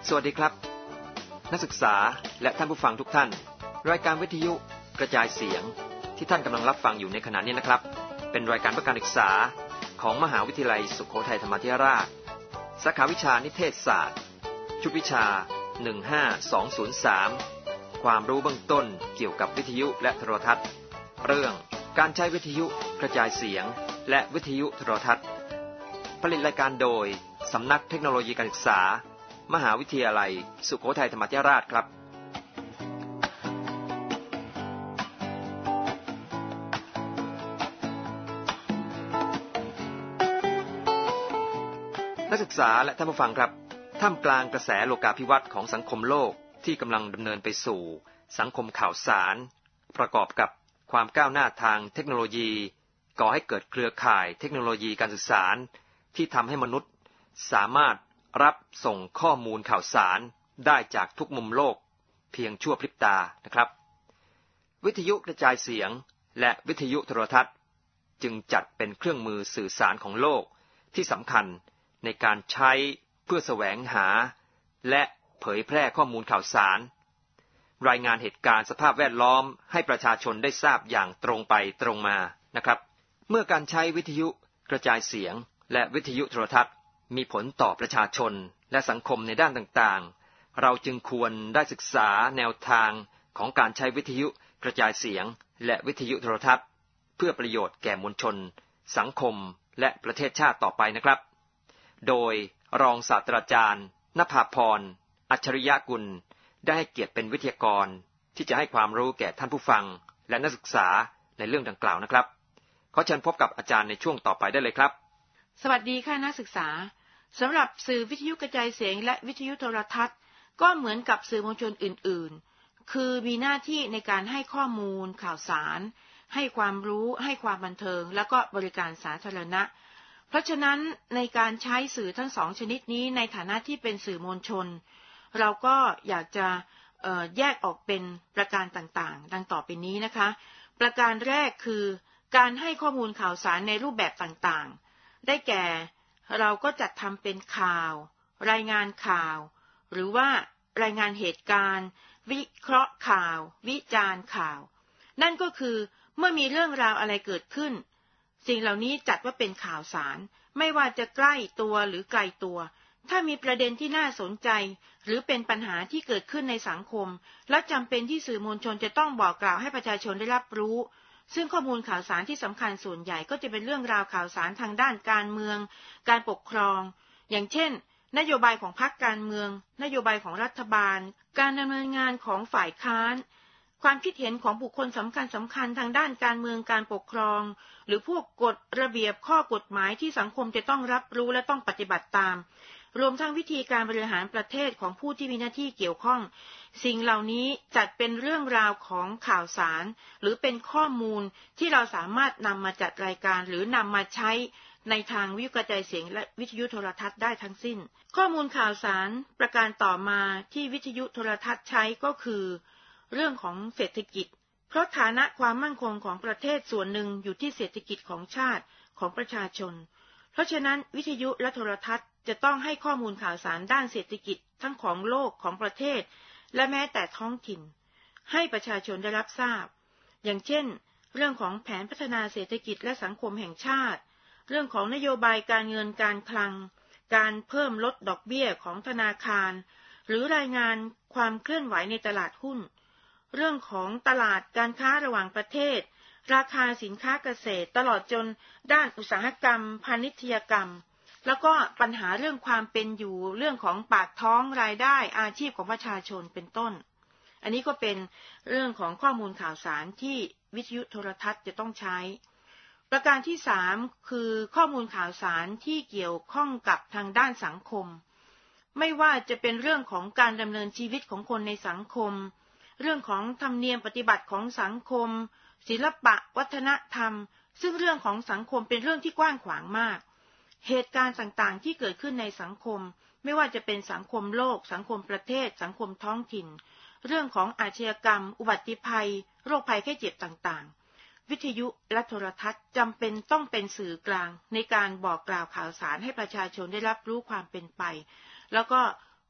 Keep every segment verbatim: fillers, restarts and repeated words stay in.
สวัสดีครับนักศึกษาและท่านผู้ฟังทุกท่านรายการวิทยุกระจายเสียงที่ท่านกำลังรับฟังอยู่ในขณะนี้นะครับเป็นรายการเพื่อการศึกษาของมหาวิทยาลัยสุโขทัยธรรมาธิราชสาขาวิชานิเทศศาสตร์ชุดวิชาหนึ่งห้าสองศูนย์สามความรู้เบื้องต้นเกี่ยวกับวิทยุและโทรทัศน์เรื่องการใช้วิทยุกระจายเสียงและวิทยุโทรทัศน์ผลิตรายการโดยสำนักเทคโนโลยีการศึกษามหาวิทยาลัยสุโขทัยธรรมาธิราชครับนักศึกษาและท่านผู้ฟังครับท่ามกลางกระแสโลกาภิวัตน์ของสังคมโลกที่กำลังดำเนินไปสู่สังคมข่าวสารประกอบกับความก้าวหน้าทางเทคโนโลยีก่อให้เกิดเครือข่ายเทคโนโลยีการสื่อสารที่ทำให้มนุษย์สามารถรับส่งข้อมูลข่าวสารได้จากทุกมุมโลกเพียงชั่วพริบตานะครับวิทยุกระจายเสียงและวิทยุโทรทัศน์จึงจัดเป็นเครื่องมือสื่อสารของโลกที่สำคัญในการใช้เพื่อแสวงหาและเผยแพร่ข้อมูลข่าวสารรายงานเหตุการณ์สภาพแวดล้อมให้ประชาชนได้ทราบอย่างตรงไปตรงมานะครับเมื่อการใช้วิทยุกระจายเสียงและวิทยุโทรทัศน์มีผลต่อประชาชนและสังคมในด้านต่างๆเราจึงควรได้ศึกษาแนวทางของการใช้วิทยุกระจายเสียงและวิทยุโทรทัศน์เพื่อประโยชน์แก่มวลชนสังคมและประเทศชาติต่อไปนะครับโดยรองศาสตราจารย์ณภาพรอัจฉริยกุลได้ให้เกียรติเป็นวิทยากรที่จะให้ความรู้แก่ท่านผู้ฟังและนักศึกษาในเรื่องดังกล่าวนะครับขอเชิญพบกับอาจารย์ในช่วงต่อไปได้เลยครับสวัสดีค่ะนักศึกษาสำหรับสื่อวิทยุกระจายเสียงและวิทยุโทรทัศน์ก็เหมือนกับสื่อมวลชนอื่นๆคือมีหน้าที่ในการให้ข้อมูลข่าวสารให้ความรู้ให้ความบันเทิงและก็บริการสาธารณะเพราะฉะนั้นในการใช้สื่อทั้งสองชนิดนี้ในฐานะที่เป็นสื่อมวลชนเราก็อยากจะเอ่อแยกออกเป็นประการต่างๆดังต่อไปนี้นะคะประการแรกคือการให้ข้อมูลข่าวสารในรูปแบบต่างๆได้แก่เราก็จัดทำเป็นข่าวรายงานข่าวหรือว่ารายงานเหตุการณ์วิเคราะห์ข่าววิจารณ์ข่าวนั่นก็คือเมื่อมีเรื่องราวอะไรเกิดขึ้นสิ่งเหล่านี้จัดว่าเป็นข่าวสารไม่ว่าจะใกล้ตัวหรือไกลตัวถ้ามีประเด็นที่น่าสนใจหรือเป็นปัญหาที่เกิดขึ้นในสังคมและจำเป็นที่สื่อมวลชนจะต้องบอกกล่าวให้ประชาชนได้รับรู้ซึ่งข้อมูลข่าวสารที่สำคัญส่วนใหญ่ก็จะเป็นเรื่องราวข่าวสารทางด้านการเมืองการปกครองอย่างเช่นนโยบายของพรรคการเมืองนโยบายของรัฐบาลการดำเนินงานของฝ่ายค้านความคิดเห็นของบุคคลสำคัญสำคัญทางด้านการเมืองการปกครองหรือพวกกฎระเบียบข้อกฎหมายที่สังคมจะต้องรับรู้และต้องปฏิบัติตามรวมทั้งวิธีการบริหารประเทศของผู้ที่มีหน้าที่เกี่ยวข้องสิ่งเหล่านี้จัดเป็นเรื่องราวของข่าวสารหรือเป็นข้อมูลที่เราสามารถนำมาจัดรายการหรือนำมาใช้ในทางวิทยุกระจายเสียงและวิทยุโทรทัศน์ได้ทั้งสิ้นข้อมูลข่าวสารประการต่อมาที่วิทยุโทรทัศน์ใช้ก็คือเรื่องของเศรษฐกิจเพราะฐานะความมั่นคงของประเทศส่วนหนึ่งอยู่ที่เศรษฐกิจของชาติของประชาชนเพราะฉะนั้นวิทยุและโทรทัศน์จะต้องให้ข้อมูลข่าวสารด้านเศรษฐกิจทั้งของโลกของประเทศและแม้แต่ท้องถิ่นให้ประชาชนได้รับทราบอย่างเช่นเรื่องของแผนพัฒนาเศรษฐกิจและสังคมแห่งชาติเรื่องของนโยบายการเงินการคลังการเพิ่มลดดอกเบี้ยของธนาคารหรือรายงานความเคลื่อนไหวในตลาดหุ้นเรื่องของตลาดการค้าระหว่างประเทศราคาสินค้าเกษตรตลอดจนด้านอุตสาหกรรมพาณิชยกรรมแล้วก็ปัญหาเรื่องความเป็นอยู่เรื่องของปากท้องรายได้อาชีพของประชาชนเป็นต้นอันนี้ก็เป็นเรื่องของข้อมูลข่าวสารที่วิทยุโทรทัศน์จะต้องใช้ประการที่สามคือข้อมูลข่าวสารที่เกี่ยวข้องกับทางด้านสังคมไม่ว่าจะเป็นเรื่องของการดำเนินชีวิตของคนในสังคมเรื่องของธรรมเนียมปฏิบัติของสังคมศิลปะวัฒนธรรมซึ่งเรื่องของสังคมเป็นเรื่องที่กว้างขวางมากเหตุการณ์ต่างๆที่เกิดขึ้นในสังคมไม่ว่าจะเป็นสังคมโลกสังคมประเทศสังคมท้องถิ่นเรื่องของอาชญากรรมอุบัติภัยโรคภัยไข้เจ็บต่างๆวิทยุและโทรทัศน์จำเป็นต้องเป็นสื่อกลางในการบอกกล่าวข่าวสารให้ประชาชนได้รับรู้ความเป็นไปแล้วก็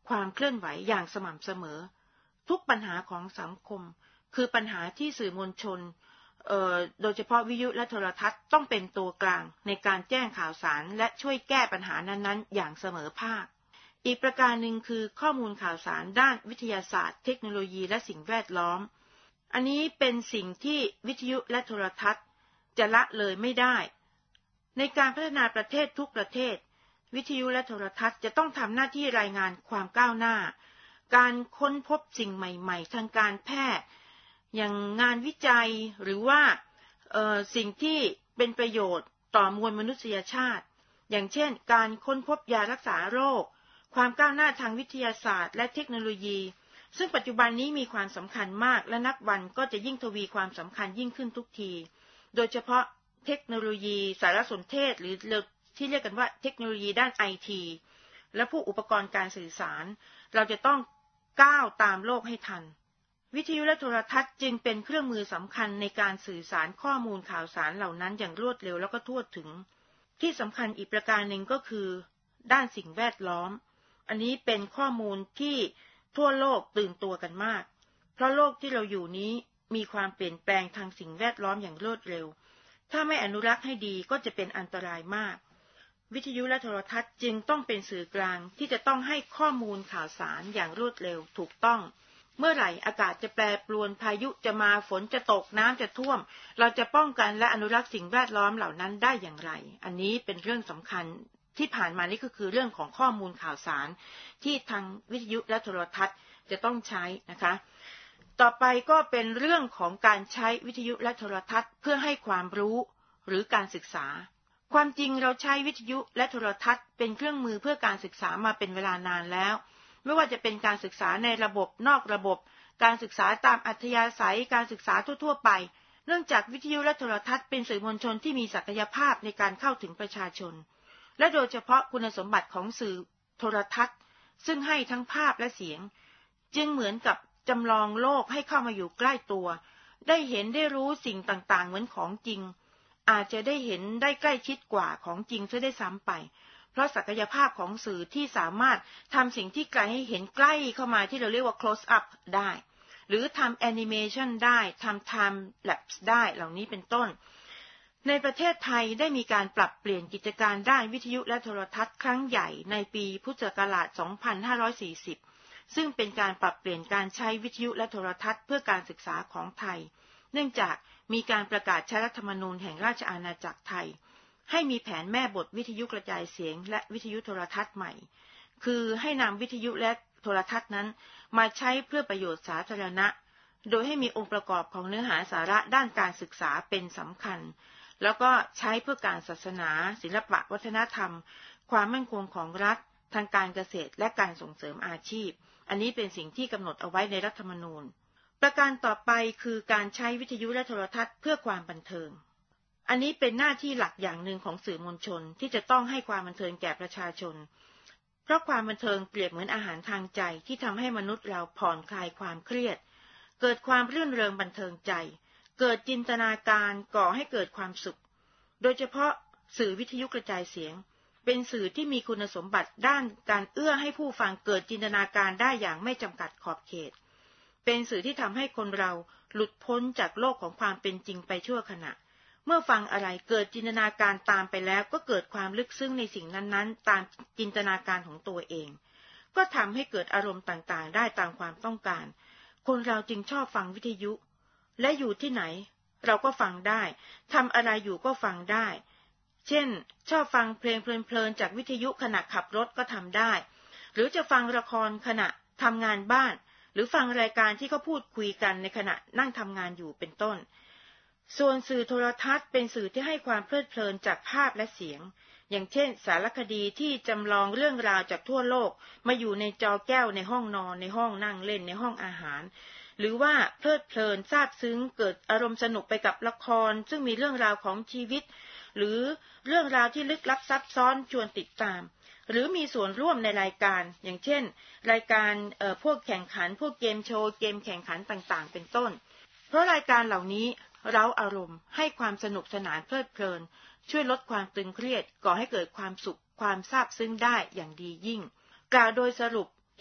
ความเคลื่อนไหวอย่างสม่ำเสมอทุกปัญหาของสังคมคือปัญหาที่สื่อมวลชนเอ่อโดยเฉพาะวิทยุและโทรทัศน์ต้องเป็นตัวกลางในการแจ้งข่าวสารและช่วยแก้ปัญหานั้นๆอย่างเสมอภาคอีกประการหนึ่งคือข้อมูลข่าวสารด้านวิทยาศาสตร์เทคโนโลยีและสิ่งแวดล้อมอันนี้เป็นสิ่งที่วิทยุและโทรทัศน์จะละเลยไม่ได้ในการพัฒนาประเทศทุกประเทศวิทยุและโทรทัศน์จะต้องทำหน้าที่รายงานความก้าวหน้าการค้นพบสิ่งใหม่ๆทางการแพทย์อย่างงานวิจัยหรือว่าเอ่อสิ่งที่เป็นประโยชน์ต่อมวลมนุษยชาติอย่างเช่นการค้นพบยารักษาโรคความก้าวหน้าทางวิทยาศาสตร์และเทคโนโลยีซึ่งปัจจุบันนี้มีความสำคัญมากและนับวันก็จะยิ่งทวีความสำคัญยิ่งขึ้นทุกทีโดยเฉพาะเทคโนโลยีสารสนเทศหรือที่เรียกกันว่าเทคโนโลยีด้าน ไอ ที และผู้อุปกรณ์การสื่อสารเราจะต้องก้าวตามโลกให้ทันวิทยุและโทรทัศน์จึงเป็นเครื่องมือสำคัญในการสื่อสารข้อมูลข่าวสารเหล่านั้นอย่างรวดเร็วแล้วก็ทั่วถึงที่สำคัญอีกประการหนึ่งก็คือด้านสิ่งแวดล้อมอันนี้เป็นข้อมูลที่ทั่วโลกตื่นตัวกันมากเพราะโลกที่เราอยู่นี้มีความเปลี่ยนแปลงทางสิ่งแวดล้อมอย่างรวดเร็วถ้าไม่อนุรักษ์ให้ดีก็จะเป็นอันตรายมากวิทยุและโทรทัศน์จึงต้องเป็นสื่อกลางที่จะต้องให้ข้อมูลข่าวสารอย่างรวดเร็วถูกต้องเมื่อไหร่อากาศจะแปรปรวนพายุจะมาฝนจะตกน้ำจะท่วมเราจะป้องกันและอนุรักษ์สิ่งแวดล้อมเหล่านั้นได้อย่างไรอันนี้เป็นเรื่องสำคัญที่ผ่านมานี่ก็คือเรื่องของข้อมูลข่าวสารที่ทางวิทยุและโทรทัศน์จะต้องใช้นะคะต่อไปก็เป็นเรื่องของการใช้วิทยุและโทรทัศน์เพื่อให้ความรู้หรือการศึกษาความจริงเราใช้วิทยุและโทรทัศน์เป็นเครื่องมือเพื่อการศึกษามาเป็นเวลานานแล้วไม่ว่าจะเป็นการศึกษาในระบบนอกระบบการศึกษาตามอัธยาศัยการศึกษาทั่วๆไปเนื่องจากวิทยุและโทรทัศน์เป็นสื่อมวลชนที่มีศักยภาพในการเข้าถึงประชาชนและโดยเฉพาะคุณสมบัติของสื่อโทรทัศน์ซึ่งให้ทั้งภาพและเสียงจึงเหมือนกับจำลองโลกให้เข้ามาอยู่ใกล้ตัวได้เห็นได้รู้สิ่งต่างๆเหมือนของจริงอาจจะได้เห็นได้ใกล้ชิดกว่าของจริงซะได้ซ้ำไปเพราะศักยภาพของสื่อที่สามารถทำสิ่งที่ไกลให้เห็นใกล้เข้ามาที่เราเรียกว่า close up ได้หรือทำแอนิเมชันได้ทำ time lapse ได้เหล่านี้เป็นต้นในประเทศไทยได้มีการปรับเปลี่ยนกิจการด้านวิทยุและโทรทัศน์ครั้งใหญ่ในปีพุทธศักราช สองพันห้าร้อยสี่สิบ ซึ่งเป็นการปรับเปลี่ยนการใช้วิทยุและโทรทัศน์เพื่อการศึกษาของไทยเนื่องจากมีการประกาศใช้รัฐธรรมนูญแห่งราชอาณาจักรไทยให้มีแผนแม่บทวิทยุกระจายเสียงและวิทยุโทรทัศน์ใหม่คือให้นำวิทยุและโทรทัศน์นั้นมาใช้เพื่อประโยชน์สาธารณะโดยให้มีองค์ประกอบของเนื้อหาสาระด้านการศึกษาเป็นสำคัญแล้วก็ใช้เพื่อการศาสนาศิลปะวัฒนธรรมความมั่นคงของรัฐทางการเกษตรและการส่งเสริมอาชีพอันนี้เป็นสิ่งที่กำหนดเอาไว้ในรัฐธรรมนูญประการต่อไปคือการใช้วิทยุและโทรทัศน์เพื่อความบันเทิงอันนี้เป็นหน้าที่หลักอย่างหนึ่งของสื่อมวลชนที่จะต้องให้ความบันเทิงแก่ประชาชนเพราะความบันเทิงเปรียบเหมือนอาหารทางใจที่ทำให้มนุษย์เราผ่อนคลายความเครียดเกิดความรื่นเริงบันเทิงใจเกิดจินตนาการก่อให้เกิดความสุขโดยเฉพาะสื่อวิทยุกระจายเสียงเป็นสื่อที่มีคุณสมบัติด้านการเอื้อให้ผู้ฟังเกิดจินตนาการได้อย่างไม่จำกัดขอบเขตเป็นสื่อที่ทำให้คนเราหลุดพ้นจากโลกของความเป็นจริงไปชั่วขณะเมื่อฟังอะไรเกิดจินตนาการตามไปแล้วก็เกิดความลึกซึ้งในสิ่งนั้นๆตามจินตนาการของตัวเองก็ทำให้เกิดอารมณ์ต่างๆได้ตามความต้องการคนเราจึงชอบฟังวิทยุและอยู่ที่ไหนเราก็ฟังได้ทำอะไรอยู่ก็ฟังได้เช่นชอบฟังเพลงเพลินๆจากวิทยุขณะขับรถก็ทำได้หรือจะฟังละครขณะทำงานบ้านหรือฟังรายการที่เขาพูดคุยกันในขณะนั่งทำงานอยู่เป็นต้นส่วนสื่อโทรทัศน์เป็นสื่อที่ให้ความเพลิดเพลินจากภาพและเสียงอย่างเช่นสารคดีที่จำลองเรื่องราวจากทั่วโลกมาอยู่ในจอแก้วในห้องนอนในห้องนั่งเล่นในห้องอาหารหรือว่าเพลิดเพลินซาบซึ้งเกิดอารมณ์สนุกไปกับละครซึ่งมีเรื่องราวของชีวิตหรือเรื่องราวที่ลึกลับซับซ้อนชวนติดตามหรือมีส่วนร่วมในรายการอย่างเช่นรายการเอ่อพวกแข่งขันพวกเกมโชว์เกมแข่งขันต่างๆเป็นต้นเพราะรายการเหล่านี้เร้าอารมณ์ให้ความสนุกสนานเพลิดเพลินช่วยลดความตึงเครียดก่อให้เกิดความสุขความซาบซึ้งได้อย่างดียิ่งกล่าวโดยสรุปเ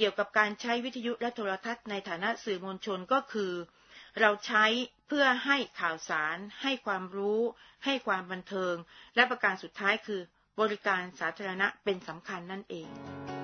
กี่ยวกับการใช้วิทยุและโทรทัศน์ในฐานะสื่อมวลชนก็คือเราใช้เพื่อให้ข่าวสารให้ความรู้ให้ความบันเทิงและประการสุดท้ายคือบริการสาธารณะเป็นสำคัญนั่นเอง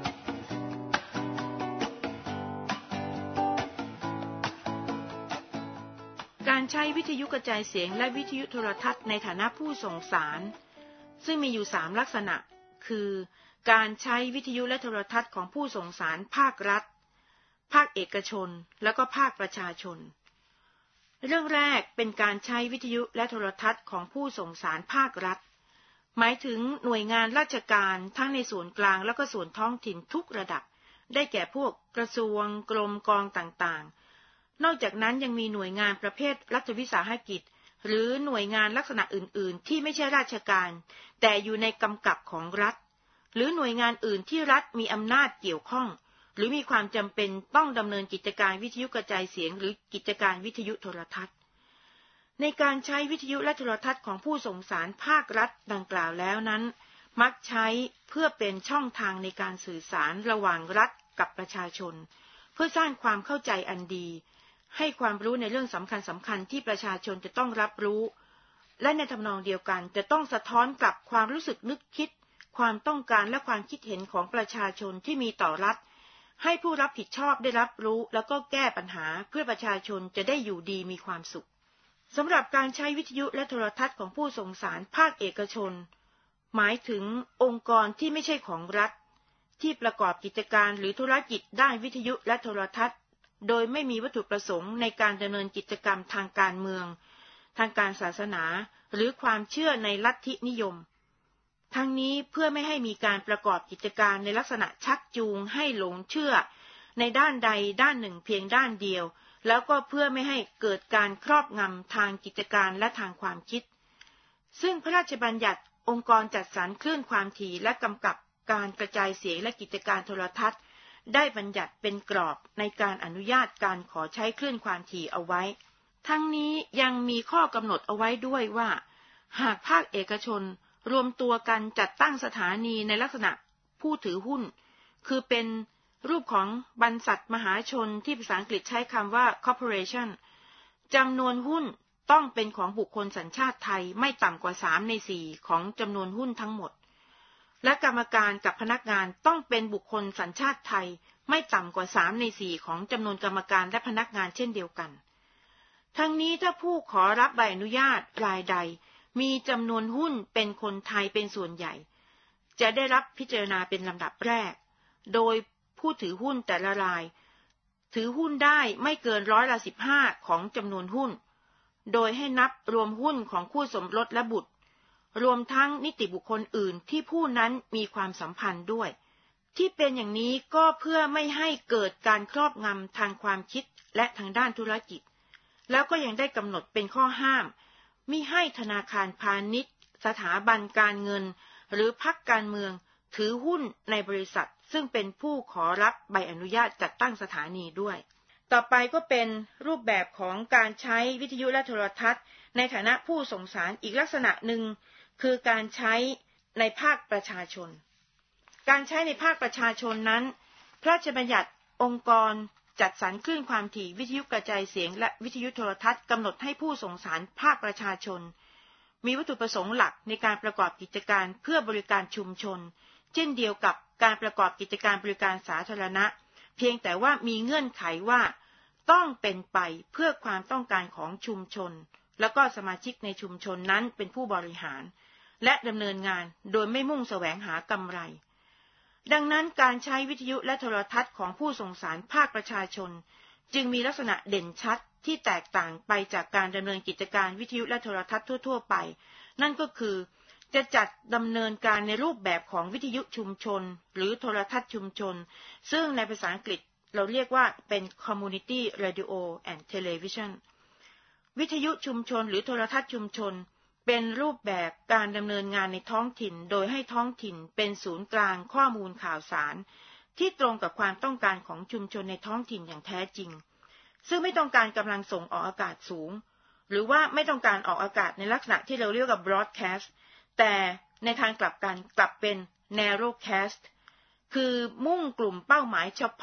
การใช้วิทยุกระจายเสียงและวิทยุโทรทัศน์ในฐานะผู้ส่งสารซึ่งมีอยู่สามลักษณะคือการใช้วิทยุและโทรทัศน์ของผู้ส่งสารภาครัฐภาคเอกชนและก็ภาคประชาชนเรื่องแรกเป็นการใช้วิทยุและโทรทัศน์ของผู้ส่งสารภาครัฐหมายถึงหน่วยงานราชการทั้งในส่วนกลางและก็ส่วนท้องถิ่นทุกระดับได้แก่พวกกระทรวงกรมกองต่างๆนอกจากนั้นยังมีหน่วยงานประเภทรัฐวิสาหกิจหรือหน่วยงานลักษณะอื่นๆที่ไม่ใช่ราชการแต่อยู่ในกำกับของรัฐหรือหน่วยงานอื่นที่รัฐมีอำนาจเกี่ยวข้องหรือมีความจำเป็นต้องดำเนินกิจการวิทยุกระจายเสียงหรือกิจการวิทยุโทรทัศน์ในการใช้วิทยุและโทรทัศน์ของผู้ส่งสารภาครัฐดังกล่าวแล้วนั้นมักใช้เพื่อเป็นช่องทางในการสื่อสารระหว่างรัฐกับประชาชนเพื่อสร้างความเข้าใจอันดีให้ความรู้ในเรื่องสำคัญสำคัญที่ประชาชนจะต้องรับรู้และในทำนองเดียวกันจะต้องสะท้อนกลับความรู้สึกนึกคิดความต้องการและความคิดเห็นของประชาชนที่มีต่อรัฐให้ผู้รับผิดชอบได้รับรู้แล้วก็แก้ปัญหาเพื่อประชาชนจะได้อยู่ดีมีความสุขสำหรับการใช้วิทยุและโทรทัศน์ของผู้ส่งสารภาคเอกชนหมายถึงองค์กรที่ไม่ใช่ของรัฐที่ประกอบกิจการหรือธุรกิจด้านวิทยุและโทรทัศน์โดยไม่มีวัตถุประสงค์ในการดำเนินกิจกรรมทางการเมืองทางการศาสนาหรือความเชื่อในลัทธินิยมทั้งนี้เพื่อไม่ให้มีการประกอบกิจการในลักษณะชักจูงให้หลงเชื่อในด้านใดด้านหนึ่งเพียงด้านเดียวแล้วก็เพื่อไม่ให้เกิดการครอบงำทางกิจการและทางความคิดซึ่งพระราชบัญญัติองค์กรจัดสรรคลื่นความถี่และกำกับการกระจายเสียงและกิจการโทรทัศน์ได้บัญญัติเป็นกรอบในการอนุญาตการขอใช้คลื่นความถี่เอาไว้ทั้งนี้ยังมีข้อกำหนดเอาไว้ด้วยว่าหากภาคเอกชนรวมตัวกันจัดตั้งสถานีในลักษณะผู้ถือหุ้นคือเป็นรูปของบรรษัทมหาชนที่ภาษาอังกฤษใช้คำว่า corporation จำนวนหุ้นต้องเป็นของบุคคลสัญชาติไทยไม่ต่ำกว่าสามในสี่ของจำนวนหุ้นทั้งหมดและกรรมการกับพนักงานต้องเป็นบุคคลสัญชาติไทยไม่ต่ำกว่าสามในสี่ของจำนวนกรรมการและพนักงานเช่นเดียวกันทั้งนี้ถ้าผู้ขอรับใบอนุญาตรายใดมีจำนวนหุ้นเป็นคนไทยเป็นส่วนใหญ่จะได้รับพิจารณาเป็นลำดับแรกโดยผู้ถือหุ้นแต่ละรายถือหุ้นได้ไม่เกินร้อยละสิบห้าของจำนวนหุ้นโดยให้นับรวมหุ้นของคู่สมรสและบุตรรวมทั้งนิติบุคคลอื่นที่ผู้นั้นมีความสัมพันธ์ด้วยที่เป็นอย่างนี้ก็เพื่อไม่ให้เกิดการครอบงำทางความคิดและทางด้านธุรกิจแล้วก็ยังได้กำหนดเป็นข้อห้ามมิให้ธนาคารพาณิชย์สถาบันการเงินหรือพรรคการเมืองถือหุ้นในบริษัทซึ่งเป็นผู้ขอรับใบอนุญาตจัดตั้งสถานีด้วยต่อไปก็เป็นรูปแบบของการใช้วิทยุและโทรทัศน์ในฐานะผู้ส่งสารอีกลักษณะหนึ่งคือการใช้ในภาคประชาชนการใช้ในภาคประชาชนนั้นพระราชบัญญัติองค์กรจัดสรรคลื่นความถี่วิทยุกระจายเสียงและวิทยุโทรทัศน์กำหนดให้ผู้ส่งสารภาคประชาชนมีวัตถุประสงค์หลักในการประกอบกิจการเพื่อบริการชุมชนเช่นเดียวกับการประกอบกิจการบริการสาธารณะเพียงแต่ว่ามีเงื่อนไขว่าต้องเป็นไปเพื่อความต้องการของชุมชนแล้วก็สมาชิกในชุมชนนั้นเป็นผู้บริหารและดำเนินงานโดยไม่มุ่งแสวงหากำไรดังนั้นการใช้วิทยุและโทรทัศน์ของผู้ส่งสารภาคประชาชนจึงมีลักษณะเด่นชัดที่แตกต่างไปจากการดำเนินกิจการวิทยุและโทรทัศน์ทั่วๆไปนั่นก็คือจะจัดดำเนินการในรูปแบบของวิทยุชุมชนหรือโทรทัศน์ชุมชนซึ่งในภาษาอังกฤษเราเรียกว่าเป็น Community Radio and Television วิทยุชุมชนหรือโทรทัศน์ชุมชนเป็นรูปแบบการดำเนินงานในท้องถิ่นโดยให้ท้องถิ่นเป็นศูนย์กลางข้อมูลข่าวสารที่ตรงกับความต้องการของชุมชนในท้องถิ่นอย่างแท้จริงซึ่งไม่ต้องการกำลังส่งออกอากาศสูงหรือว่าไม่ต้องการออกอากาศในลักษณะที่เราเรียกว่า broadcast แต่ในทางกลับกันกลับเป็น narrowcast คือมุ่งกลุ่มเป้าหมายเฉพาะ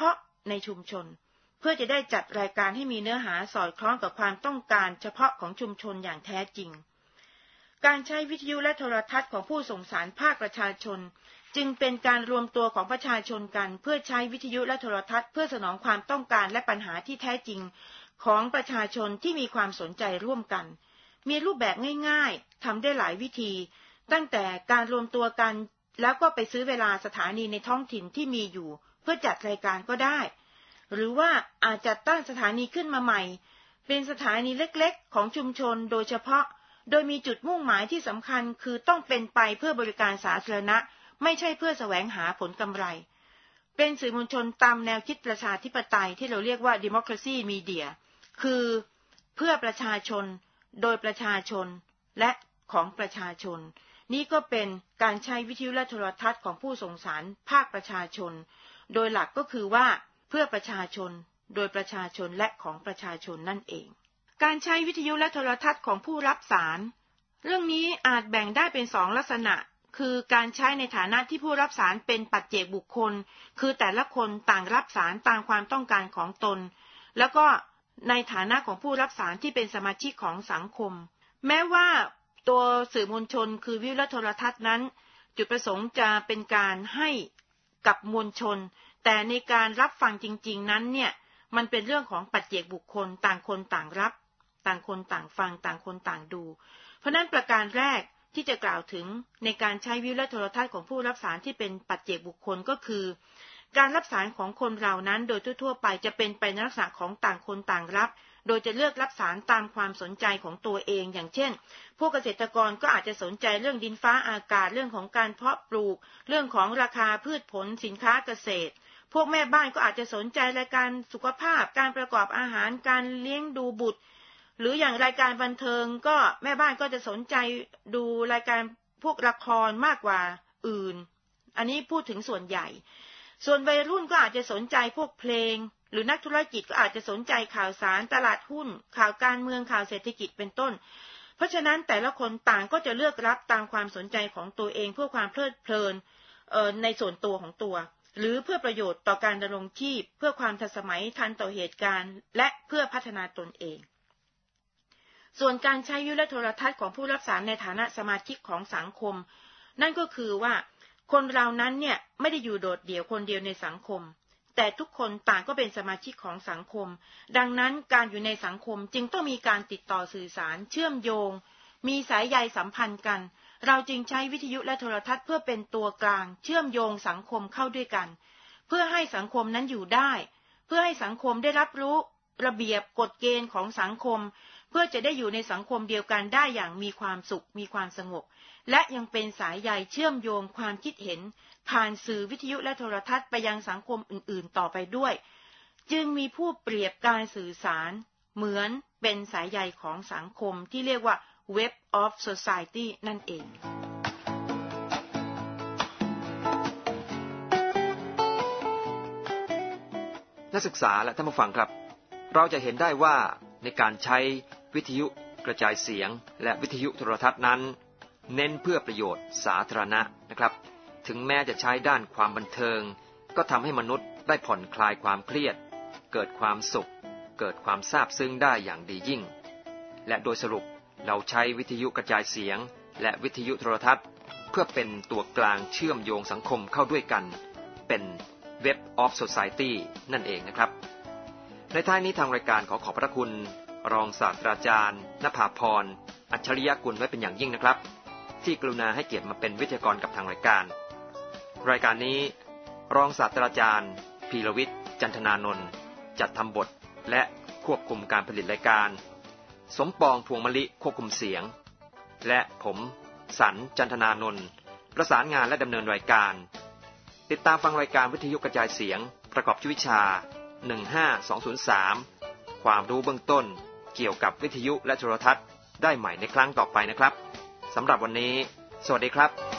ในชุมชนเพื่อจะได้จัดรายการให้มีเนื้อหาสอดคล้องกับความต้องการเฉพาะของชุมชนอย่างแท้จริงการใช้วิทยุและโทรทัศน์ของผู้ส่งสารภาคประชาชนจึงเป็นการรวมตัวของประชาชนกันเพื่อใช้วิทยุและโทรทัศน์เพื่อสนองความต้องการและปัญหาที่แท้จริงของประชาชนที่มีความสนใจร่วมกันมีรูปแบบง่ายๆทำได้หลายวิธีตั้งแต่การรวมตัวกันแล้วก็ไปซื้อเวลาสถานีในท้องถิ่นที่มีอยู่เพื่อจัดรายการก็ได้หรือว่าอาจจัดตั้งสถานีขึ้นมาใหม่เป็นสถานีเล็กๆของชุมชนโดยเฉพาะโดยมีจุดมุ่งหมายที่สำคัญคือต้องเป็นไปเพื่อบริการสาธารณะไม่ใช่เพื่อแสวงหาผลกำไรเป็นสื่อมวลชนตามแนวคิดประชาธิปไตยที่เราเรียกว่า democracy media คือเพื่อประชาชนโดยประชาชนและของประชาชนนี่ก็เป็นการใช้วิทยุและโทรทัศน์ของผู้ส่งสารภาคประชาชนโดยหลักก็คือว่าเพื่อประชาชนโดยประชาชนและของประชาชนนั่นเองการใช้วิทยุและโทรทัศน์ของผู้รับสารเรื่องนี้อาจแบ่งได้เป็นสองลักษณะคือการใช้ในฐานะที่ผู้รับสารเป็นปัจเจกบุคคลคือแต่ละคนต่างรับสารตามความต้องการของตนแล้วก็ในฐานะของผู้รับสารที่เป็นสมาชิกของสังคมแม้ว่าตัวสื่อมวลชนคือวิทยุและโทรทัศน์นั้นจุดประสงค์จะเป็นการให้กับมวลชนแต่ในการรับฟังจริงๆนั้นเนี่ยมันเป็นเรื่องของปัจเจกบุคคลต่างคนต่างรับต่างคนต่างฟังต่างคนต่างดูเพราะนั้นประการแรกที่จะกล่าวถึงในการใช้วิทยุและโทรทัศน์ของผู้รับสารที่เป็นปัจเจกบุคคลก็คือการรับสารของคนเรานั้นโดยทั่วๆไปจะเป็นไปในลักษณะของต่างคนต่างรับโดยจะเลือกรับสารตามความสนใจของตัวเองอย่างเช่นพวกเกษตรกรก็อาจจะสนใจเรื่องดินฟ้าอากาศเรื่องของการเพาะปลูกเรื่องของราคาพืชผลสินค้าเกษตรพวกแม่บ้านก็อาจจะสนใจรายการสุขภาพการประกอบอาหารการเลี้ยงดูบุตรหรืออย่างรายการบันเทิงก็แม่บ้านก็จะสนใจดูรายการพวกละครมากกว่าอื่นอันนี้พูดถึงส่วนใหญ่ส่วนวัยรุ่นก็อาจจะสนใจพวกเพลงหรือนักธุรกิจก็อาจจะสนใจข่าวสารตลาดหุ้นข่าวการเมืองข่าวเศรษฐกิจเป็นต้นเพราะฉะนั้นแต่ละคนต่างก็จะเลือกรับตามความสนใจของตัวเองเพื่อความเพลิดเพลินเอ่อในส่วนตัวของตัวหรือเพื่อประโยชน์ต่อการดำรงชีพเพื่อความทันสมัยทันต่อเหตุการณ์และเพื่อพัฒนาตนเองส่วนการใช้วิทยุและโทรทัศน์ของผู้รับสารในฐานะสมาชิกของสังคมนั่นก็คือว่าคนเรานั้นเนี่ยไม่ได้อยู่โดดเดี่ยวคนเดียวในสังคมแต่ทุกคนต่างก็เป็นสมาชิกของสังคมดังนั้นการอยู่ในสังคมจึงต้องมีการติดต่อสื่อสารเชื่อมโยงมีสายใยสัมพันธ์กันเราจึงใช้วิทยุและโทรทัศน์เพื่อเป็นตัวกลางเชื่อมโยงสังคมเข้าด้วยกันเพื่อให้สังคมนั้นอยู่ได้เพื่อให้สังคมได้รับรู้ระเบียบกฎเกณฑ์ของสังคมเพื่อจะได้อยู่ในสังคมเดียวกันได้อย่างมีความสุขมีความสงบและยังเป็นสายใยเชื่อมโยงความคิดเห็นผ่านสื่อวิทยุและโทรทัศน์ไปยังสังคมอื่นๆต่อไปด้วยจึงมีผู้เปรียบการสื่อสารเหมือนเป็นสายใยของสังคมที่เรียกว่า Web of Society นั่นเองนักศึกษาและท่านผู้ฟังครับเราจะเห็นได้ว่าในการใช้วิทยุกระจายเสียงและวิทยุโทรทัศน์นั้นเน้นเพื่อประโยชน์สาธารณะนะครับถึงแม้จะใช้ด้านความบันเทิงก็ทำให้มนุษย์ได้ผ่อนคลายความเครียดเกิดความสุขเกิดความซาบซึ้งได้อย่างดียิ่งและโดยสรุปเราใช้วิทยุกระจายเสียงและวิทยุโทรทัศน์เพื่อเป็นตัวกลางเชื่อมโยงสังคมเข้าด้วยกันเป็น Web of Society นั่นเองนะครับในท้ายนี้ทางรายการขอขอบพระคุณรองศาสตราจารย์ณภาพรอัจฉริยกุลไว้เป็นอย่างยิ่งนะครับที่กรุณาให้เกียรติมาเป็นวิทยากรกับทางรายการรายการนี้รองศาสตราจารย์พีรวิทย์จันทนานนท์จัดทำบทและควบคุมการผลิตรายการสมปองพวงมะลิควบคุมเสียงและผมสันจันทนานนท์ประสานงานและดำเนินรายการติดตามฟังรายการวิทยุกระจายเสียงประกอบวิชาหนึ่งห้าสองศูนย์สามความรู้เบื้องต้นเกี่ยวกับวิทยุและโทรทัศน์ได้ใหม่ในครั้งต่อไปนะครับสำหรับวันนี้สวัสดีครับ